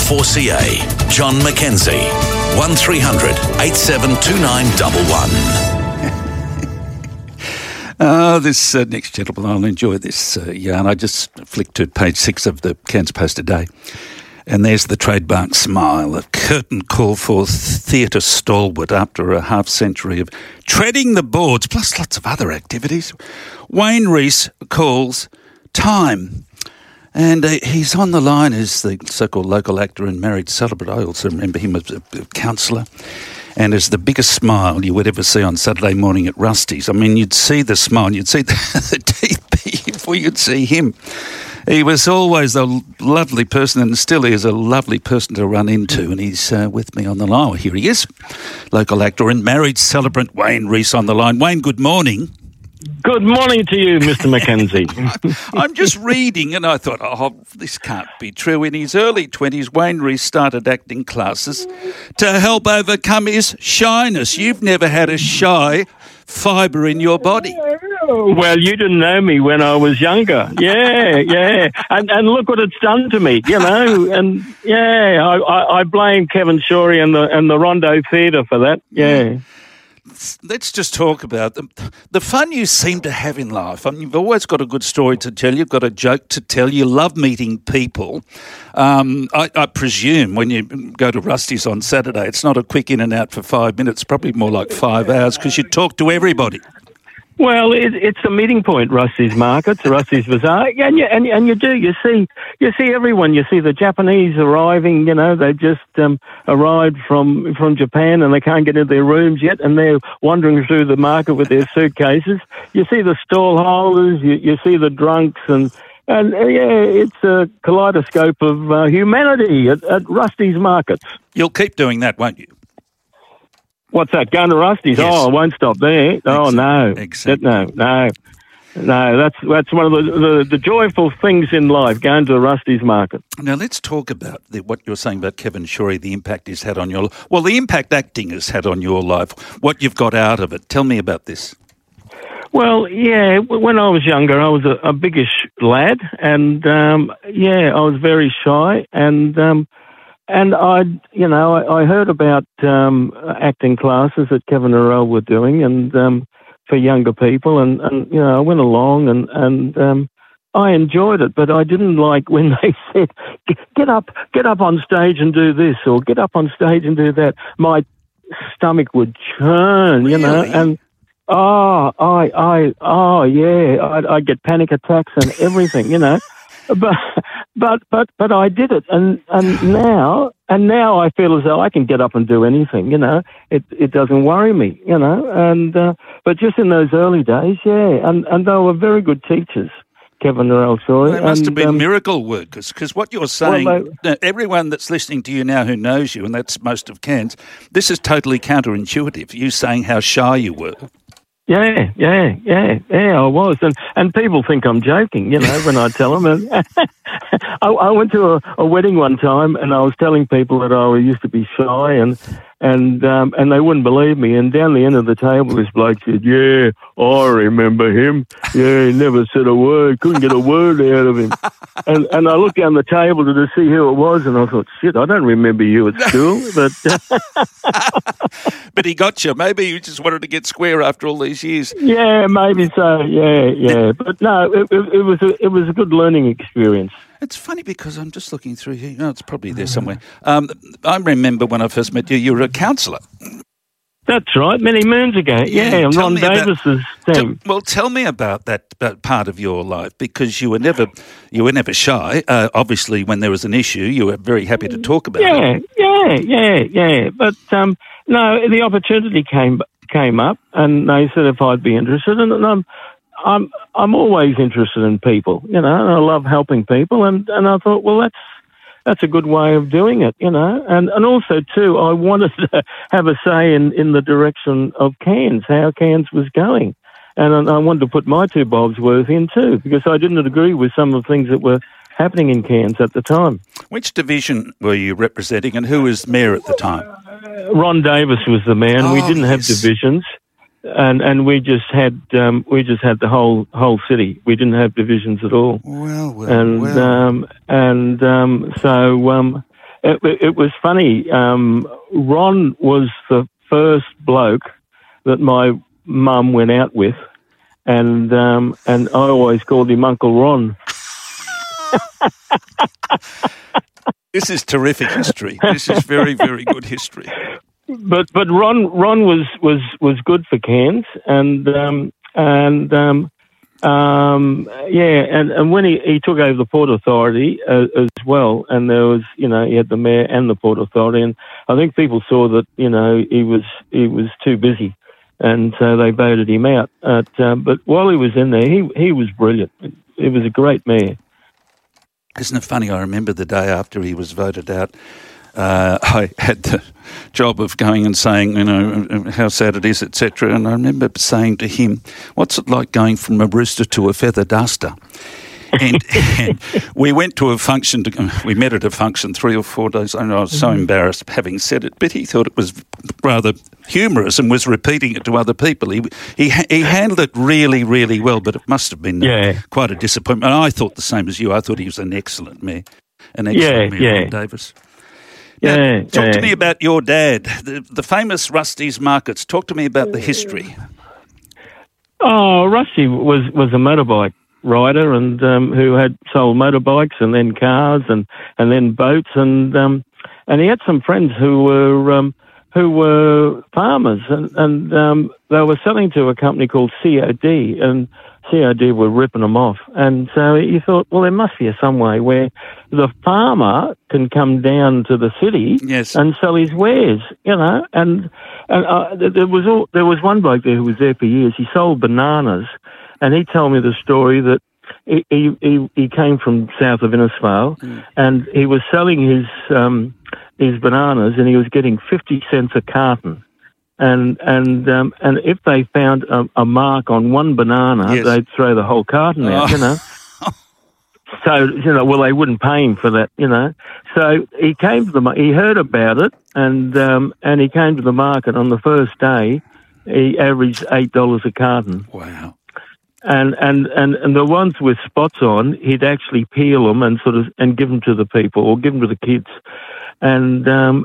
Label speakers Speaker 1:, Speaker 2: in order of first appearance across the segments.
Speaker 1: 4CA. John McKenzie. 1300 872911.
Speaker 2: This next gentleman, I'll enjoy this yarn. I just flicked to page 6 of the Cairns Post today, and there's the trademark smile, a curtain call for theatre stalwart after a half-century of treading the boards, plus lots of other activities. Wayne Rees calls time. And he's on the line as the so-called local actor and married celebrant. I also remember him as a counsellor. And as the biggest smile you would ever see on Saturday morning at Rusty's. I mean, you'd see the smile, you'd see the teeth before you'd see him. He was always a lovely person, and still is a lovely person to run into. And he's with me on the line. Well, here he is, local actor and married celebrant Wayne Rees on the line. Wayne, good morning.
Speaker 3: Good morning to you, Mr. McKenzie.
Speaker 2: I'm just reading, and I thought, this can't be true. In his early 20s, Wayne Rees started acting classes to help overcome his shyness. You've never had a shy fibre in your body.
Speaker 3: Well, you didn't know me when I was younger. Yeah. And look what it's done to me, And, I blame Kevin Shorey and the Rondo Theatre for that, yeah.
Speaker 2: Let's just talk about the fun you seem to have in life. I mean, you've always got a good story to tell. You've got a joke to tell. You love meeting people. I presume when you go to Rusty's on Saturday, it's not a quick in and out for 5 minutes, probably more like 5 hours because you talk to everybody.
Speaker 3: Well, it's a meeting point, Rusty's Markets, Rusty's Bazaar, and you see everyone. You see the Japanese arriving. They've just arrived from Japan and they can't get into their rooms yet, and they're wandering through the market with their suitcases. You see the stall holders. You see the drunks and it's a kaleidoscope of humanity at Rusty's Markets.
Speaker 2: You'll keep doing that, won't you?
Speaker 3: What's that? Going to Rusty's?
Speaker 2: Yes.
Speaker 3: Oh, I won't stop there. Oh, no.
Speaker 2: Exactly.
Speaker 3: No. That's one of the joyful things in life, going to a Rusty's Market.
Speaker 2: Now, let's talk about what you're saying about Kevin Shorey, the impact he's had on your life. Well, the impact acting has had on your life, what you've got out of it. Tell me about this.
Speaker 3: Well, yeah, when I was younger, I was a biggish lad, and, I was very shy, and I heard about acting classes that Kevin and Earl were doing, and for younger people, and I went along, and I enjoyed it, but I didn't like when they said, "Get up on stage and do this," or "Get up on stage and do that." My stomach would churn,
Speaker 2: Really?
Speaker 3: and I'd get panic attacks and everything, But I did it, and now I feel as though I can get up and do anything. It doesn't worry me. But just in those early days, and they were very good teachers, Kevin and Earl Shorey.
Speaker 2: They must have been miracle workers, because what you're saying, everyone that's listening to you now who knows you, and that's most of Cairns, this is totally counterintuitive. You saying how shy you were.
Speaker 3: Yeah, I was. And people think I'm joking, when I tell them. I went to a wedding one time, and I was telling people that I used to be shy, and they wouldn't believe me. And down the end of the table, this bloke said, "Yeah, I remember him. Yeah, he never said a word, couldn't get a word out of him." And I looked down the table to see who it was, and I thought, shit, I don't remember you at school. But
Speaker 2: But he got you. Maybe you just wanted to get square after all these years.
Speaker 3: Yeah, maybe so. Yeah. But no, it was a good learning experience.
Speaker 2: It's funny because I'm just looking through here. It's probably there somewhere. I remember when I first met you, you were a counsellor.
Speaker 3: That's right, many moons ago. Yeah, Ron Davis's team.
Speaker 2: Tell me about that part of your life, because you were never shy. Obviously, when there was an issue, you were very happy to talk about it.
Speaker 3: Yeah. But no, the opportunity came up, and they said if I'd be interested, and I'm always interested in people, and I love helping people, and I thought, well, that's a good way of doing it, and also too, I wanted to have a say in the direction of Cairns, how Cairns was going, and I wanted to put my 2 bobs worth in too, because I didn't agree with some of the things that were happening in Cairns at the time. Which
Speaker 2: division were you representing, and who was mayor at the time?
Speaker 3: Ron Davis was the mayor, and we didn't have divisions. And we just had the whole city. We didn't have divisions at all.
Speaker 2: Well.
Speaker 3: it was funny. Ron was the first bloke that my mum went out with, and I always called him Uncle Ron.
Speaker 2: This is terrific history. This is very, very good history.
Speaker 3: But Ron was good for Cairns, and when he took over the Port Authority as well, and there was, he had the mayor and the Port Authority, and I think people saw that, he was too busy, and so they voted him out. But while he was in there, he was brilliant. It was a great mayor.
Speaker 2: Isn't it funny? I remember the day after he was voted out, I had the job of going and saying, how sad it is, etc. And I remember saying to him, what's it like going from a rooster to a feather duster? And we went to a function, we met at a function 3 or 4 days, and I was so embarrassed having said it, but he thought it was rather humorous and was repeating it to other people. He handled it really, really well, but it must have been quite a disappointment. And I thought the same as you. I thought he was an excellent mayor, Ron Davis. Now, talk to me about your dad, the famous Rusty's Markets. Talk to me about the history.
Speaker 3: Oh, Rusty was a motorbike rider, and who had sold motorbikes and then cars and then boats, and he had some friends who were farmers, and they were selling to a company called COD, and COD were ripping them off. And so he thought, well, there must be some way where the farmer can come down to the city and sell his wares, And there was one bloke there who was there for years. He sold bananas, and he told me the story that he came from south of Innisfail, and he was selling his bananas, and he was getting 50 cents a carton. And if they found a mark on one banana, they'd throw the whole carton out, So, they wouldn't pay him for that, So he came to he heard about it, and he came to the market on the first day. He averaged $8 a carton.
Speaker 2: Wow.
Speaker 3: And the ones with spots on, he'd actually peel them and give them to the people or give them to the kids. And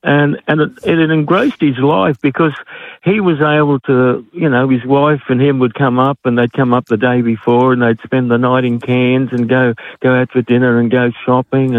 Speaker 3: it engrossed his life, because he was able to, his wife and him would come up, and they'd come up the day before, and they'd spend the night in Cairns and go out for dinner and go shopping,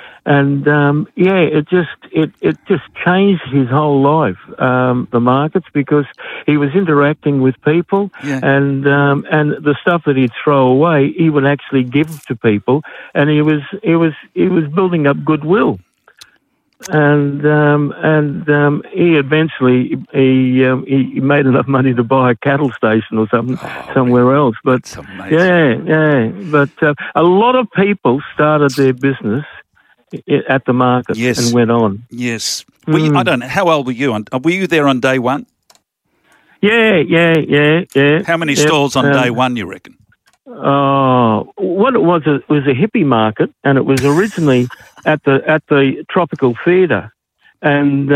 Speaker 3: it just changed his whole life, the markets, because he was interacting with people, and the stuff that he'd throw away, he would actually give to people, and he was building up goodwill. And he eventually he made enough money to buy a cattle station or something somewhere else. But but a lot of people started their business at the market and went on.
Speaker 2: Yes. I don't know. How old were you? Were you there on day one?
Speaker 3: Yeah.
Speaker 2: How many stalls on day one, you reckon?
Speaker 3: What it was a hippie market, and it was originally at the Tropical Theatre, and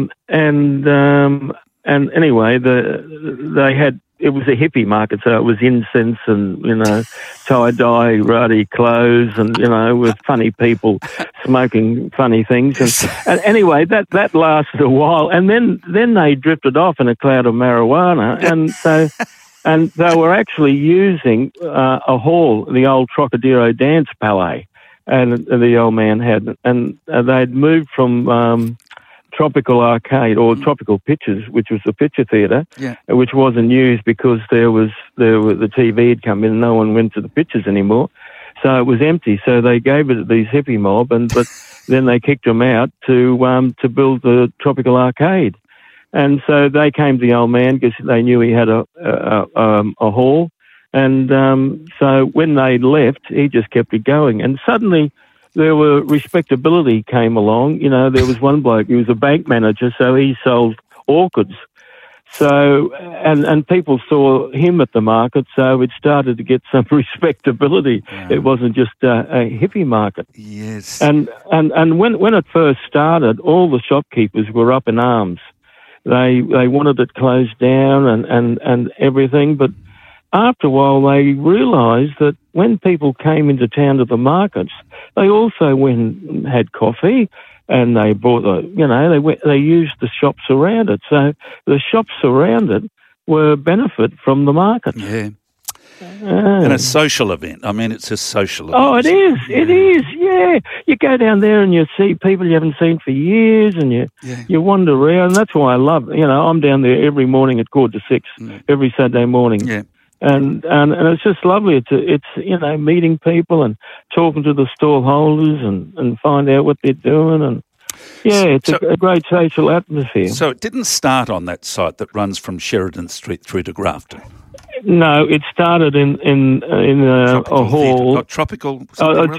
Speaker 3: anyway, they had. It was a hippie market, so it was incense and, tie-dye, ratty clothes and, with funny people smoking funny things. And anyway, that lasted a while. And then they drifted off in a cloud of marijuana. And they were actually using a hall, the old Trocadero Dance Palais, and the old man had. And they'd moved from Tropical Arcade or Tropical Pictures, which was the picture theatre, which wasn't used because the TV had come in and no one went to the pictures anymore. So it was empty. So they gave it to these hippie mob, but then they kicked them out to build the Tropical Arcade. And so they came to the old man because they knew he had a hall. And so when they left, he just kept it going. And suddenly respectability came along. There was one bloke, he was a bank manager, so he sold orchids. So, and people saw him at the market, so it started to get some respectability. Wow. It wasn't just a hippie market.
Speaker 2: Yes.
Speaker 3: And when it first started, all the shopkeepers were up in arms. They wanted it closed down and everything, but after a while they realised that when people came into town to the markets, they also went and had coffee, and they bought they used the shops around it. So the shops around it were benefit from the market.
Speaker 2: Yeah. And a social event. I mean, it's a social event.
Speaker 3: Oh, it is. It is. Yeah. You go down there and you see people you haven't seen for years, and you wander around. That's why I love. I'm down there every morning at 5:45, every Saturday morning.
Speaker 2: Yeah.
Speaker 3: And it's just lovely. It's meeting people and talking to the stall holders and find out what they're doing, and it's a great social atmosphere.
Speaker 2: So it didn't start on that site that runs from Sheridan Street through to Grafton.
Speaker 3: No, it started in a hall.
Speaker 2: Tropical.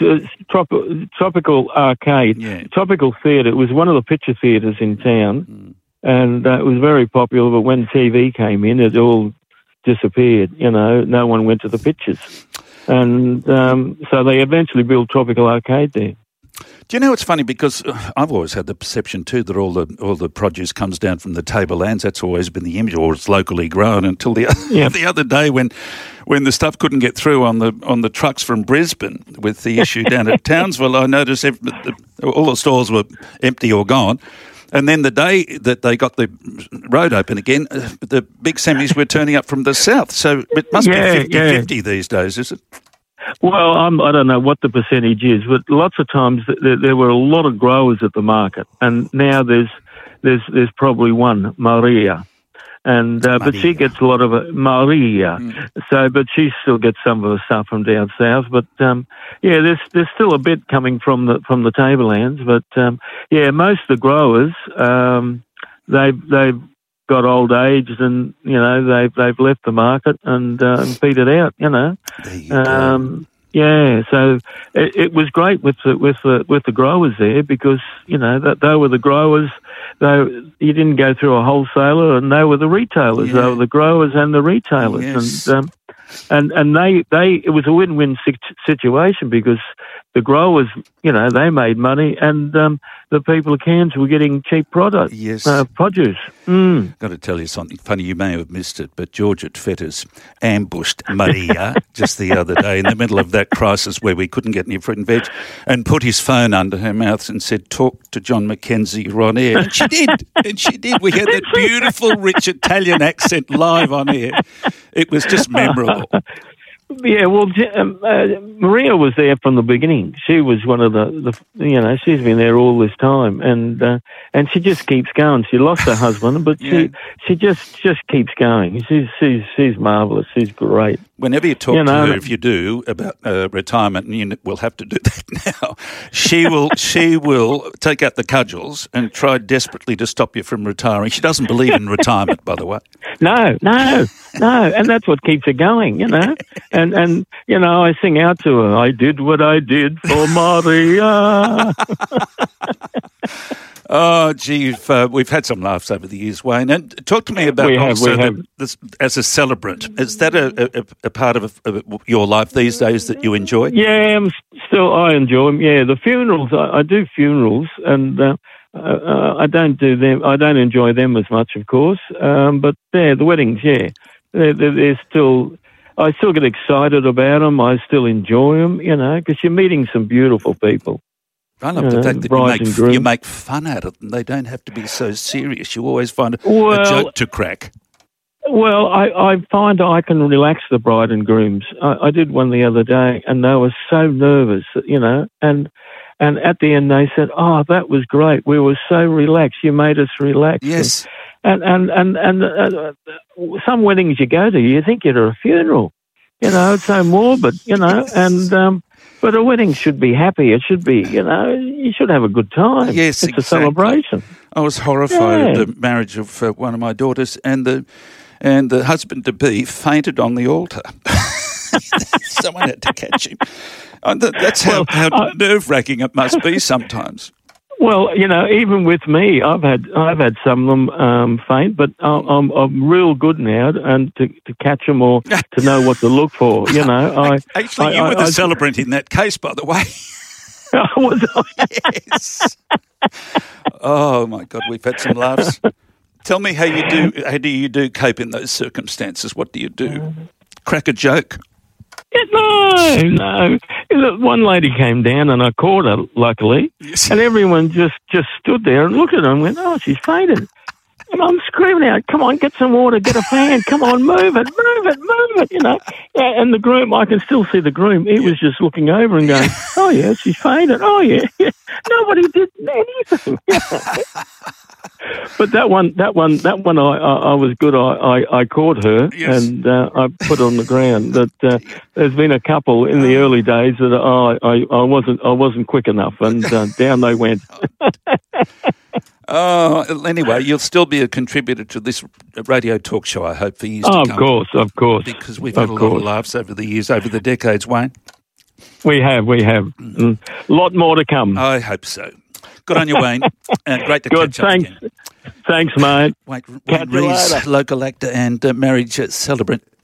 Speaker 3: Tropical Arcade.
Speaker 2: Yeah.
Speaker 3: Tropical Theatre. It was one of the picture theatres in town, and it was very popular. But when TV came in, it all disappeared. No one went to the pictures, and so they eventually built Tropical Arcade there.
Speaker 2: Do you know it's funny, because I've always had the perception too that all the produce comes down from the tablelands. That's always been the image, or it's locally grown, until the other day when the stuff couldn't get through on the trucks from Brisbane with the issue down at Townsville. I noticed all the stores were empty or gone. And then the day that they got the road open again, the big semis were turning up from the south. So it must be 50-50 these days, is it?
Speaker 3: Well, I don't know what the percentage is, but lots of times there were a lot of growers at the market, and now there's probably one, Maria, and but she gets a lot of it, Maria. So, but she still gets some of the stuff from down south. But there's still a bit coming from the tablelands. But most of the growers they've got old age, and they've left the market and petered out.
Speaker 2: There you go.
Speaker 3: So it was great with the growers there, because that they were the growers. You didn't go through a wholesaler, and they were the retailers. They were the growers and the retailers,
Speaker 2: yes.
Speaker 3: and they it was a win-win situation, because the growers, they made money, and the people of Cairns were getting cheap product, produce.
Speaker 2: Got to tell you something funny. You may have missed it, but Georgette Fetters ambushed Maria just the other day in the middle of that crisis where we couldn't get any fruit and veg, and put his phone under her mouth and said, "Talk to John Mackenzie on air." And she did. We had that beautiful, rich Italian accent live on air. It was just memorable.
Speaker 3: Yeah, well, Maria was there from the beginning. She was one of she's been there all this time, and she just keeps going. She lost her husband, but she just keeps going. She's marvellous. She's great.
Speaker 2: Whenever you talk to her, if you do, about retirement, and you will have to do that now, she will take out the cudgels and try desperately to stop you from retiring. She doesn't believe in retirement, by the way.
Speaker 3: No, and that's what keeps her going, And I sing out to her, "I did what I did for Maria."
Speaker 2: Oh, gee, we've had some laughs over the years, Wayne. And talk to me about this as a celebrant. Is that a part of your life these days that you enjoy?
Speaker 3: Yeah, I enjoy them. Yeah, the funerals, I do funerals, and I don't do them. I don't enjoy them as much, of course. But the weddings, they're still. I still get excited about them. I still enjoy them, because you're meeting some beautiful people.
Speaker 2: I love the fact that you make fun out of them. They don't have to be so serious. You always find a joke to crack.
Speaker 3: Well, I find I can relax the bride and grooms. I did one the other day, and they were so nervous, and at the end they said, "Oh, that was great. We were so relaxed. You made us relax."
Speaker 2: Yes.
Speaker 3: And some weddings you go to, you think you're at a funeral. It's so morbid, and but a wedding should be happy. It should be, you should have a good time.
Speaker 2: Yes,
Speaker 3: it's a celebration.
Speaker 2: I was horrified at the marriage of one of my daughters, and the husband-to-be fainted on the altar. Someone had to catch him. That's how nerve-wracking it must be sometimes.
Speaker 3: Well, even with me, I've had some of them faint, but I'm real good now and to catch them or to know what to look for.
Speaker 2: You were the celebrant in that case, by the way.
Speaker 3: Was I?
Speaker 2: Yes. Oh my God, we've had some laughs. Tell me how you do cope in those circumstances? What do you do? Crack a joke.
Speaker 3: No. Look, one lady came down and I caught her, luckily, and everyone just stood there and looked at her and went, "Oh, she's fainted." And I'm screaming out, "Come on, get some water, get a fan, come on, move it, you know." Yeah, and the groom, I can still see the groom, he was just looking over and going, "Oh, yeah, she's fainted. Oh, yeah." Nobody did anything. But that one, I was good. I caught her and I put her on the ground. But there's been a couple in the early days that I wasn't quick enough, and down they went.
Speaker 2: Oh, anyway, you'll still be a contributor to this radio talk show, I hope, for years to come.
Speaker 3: Of course.
Speaker 2: Because we've had a lot of laughs over the years, over the decades, Wayne.
Speaker 3: We have. A lot more to come.
Speaker 2: I hope so. Good on you, Wayne. Great to catch up again.
Speaker 3: Thanks, mate.
Speaker 2: Wayne Rees, local actor and marriage celebrant.